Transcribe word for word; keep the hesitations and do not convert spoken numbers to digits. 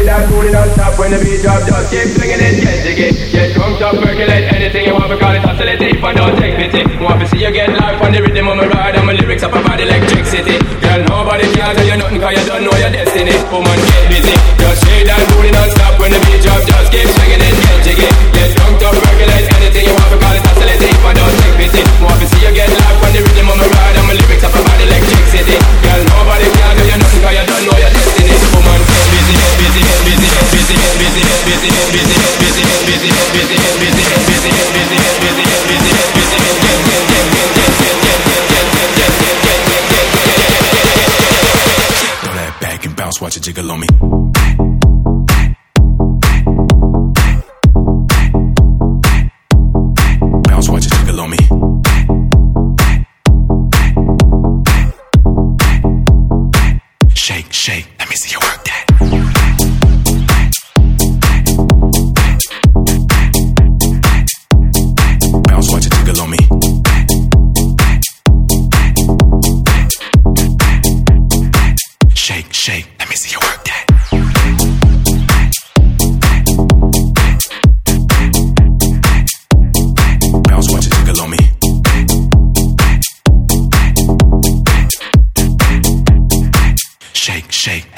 that booty non-stop when the beat drop. Just keep swinging it, get jiggy. Get drunk, up, percolate anything you want, because it's oscillating. If I don't take pity, want to see you get life on the rhythm of my ride, and my lyrics up about electricity. Girl, nobody can tell you nothing, cause you don't know your destiny. Woman, get busy. Just shake that booty non-stop when the beat drop. Just keep swinging it, get jiggy. Get drunk, up, percolate anything you want, because it's oscillating. If I don't take pity, want to see you get life on the rhythm of my ride, and my lyrics up about electricity. Girl, nobody can tell you nothing, cause you don't know your destiny. Woman, get busy, get busy, get busy, get busy, get busy, get busy, get busy, get busy, get busy, get busy, get busy, get busy, get busy, get busy, get busy, get busy, get busy. Throw that back and bounce, watch it jiggle on me. Bounce, watch it jiggle on me. Shake, shake, let me see you work that. Bounce, watch it jiggle on me. Shake, shake, let me see you work that. Bounce, watch it jiggle on me. Shake, shake.